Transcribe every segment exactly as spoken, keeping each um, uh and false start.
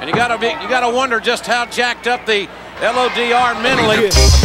And you gotta be, you gotta wonder just how jacked up the L O D are mentally.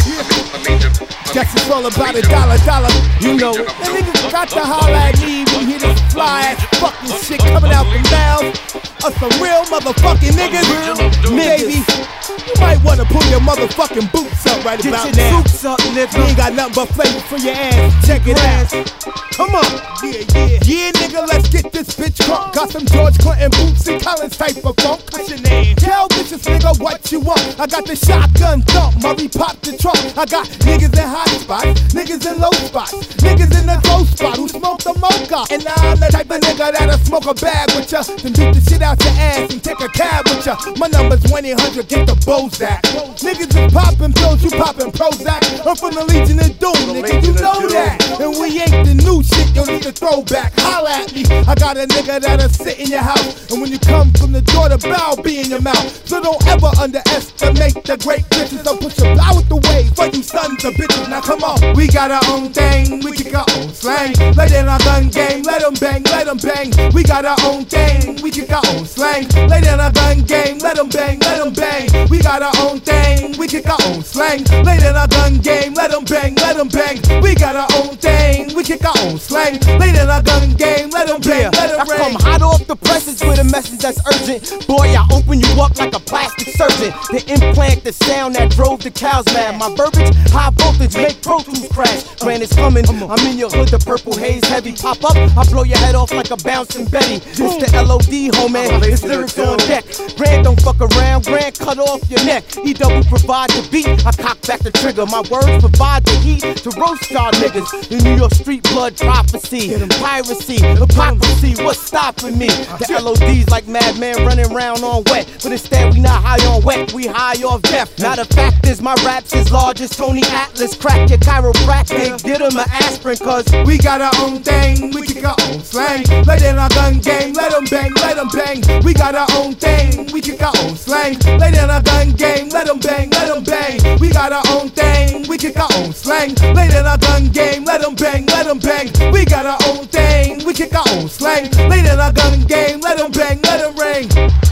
Jackson's all about a dollar, dollar, you know it. That niggas got to holler at me when you hear this fly ass fucking shit coming out the mouth of some real motherfucking niggas. Maybe you might wanna pull your motherfucking boots up right Get about your now. boots up, nigga. You ain't got nothing but flavor for your ass. Check it out. Come on. Yeah, yeah. Yeah, nigga, let's get this bitch crunk. Got some George Clinton boots and Collins type of funk. What's your name? Tell bitches, nigga, what you want. I got the shotgun thump. Murray pop the trunk. I got niggas in hot spots, niggas in low spots, niggas in the low spot who smoke the mocha. And I'm the type of nigga that'll smoke a bag with ya, then beat the shit out your ass and take a cab with ya. My number's one eight hundred, get the Bozak. Niggas is poppin' pills, you poppin' Prozac. I'm from the Legion of Doom, nigga, you know that. And we ain't the new shit, you'll need a throwback. Holla at me, I got a nigga that'll sit in your house. And when you come from the door, the bow be in your mouth. So don't ever underestimate the great bitches. I'll push your bow with the way for you sons of bitches. Now come on, we got our own thing, we kick our own slang. Let in our gun game, let them bang, let them bang. We got our own thing, we kick our own slang. Let in our gun game, let them bang, let them bang. We got our own thing, we kick our own slang. Let in our gun game, let them bang, let them bang. We got our own thing, we kick our own slang. Let in our gun game, let them bang, let them bang. I come hot off the presses with a message that's urgent. Boy, I open you up like a plastic surgeon. The implant, the sound that drove the cows mad. My verbiage, high voltage, make Pro Tools crash. When it's coming, I'm in your hood, the purple haze heavy. Pop up, I blow your head off like a bouncing Betty. It's the L O D, homie, it's lyrics on deck. Grand don't fuck around, Grand cut off your neck. E double provide the beat, I cock back the trigger. My words provide the heat to roast y'all niggas. The New York street blood prophecy, piracy, hypocrisy, what's stopping me? The L O Ds like madman running around on wet. But instead we not high on wet, we high off death. Now the fact is my raps is large as Tony Atlas. Crack your chiropractic, get him an aspirin. Cause we got our own thing, we kick our own slang. Let in our gun game, let them bang, let them bang. We got our own thing, we kick our own slang. Let in our gun game, let them bang, let them bang. We got our own thing, we kick our own slang. Let in our gun game, let them bang, let them bang. We got our own thing, we kick our own slang. Let in our gun game, let them bang, let them ring.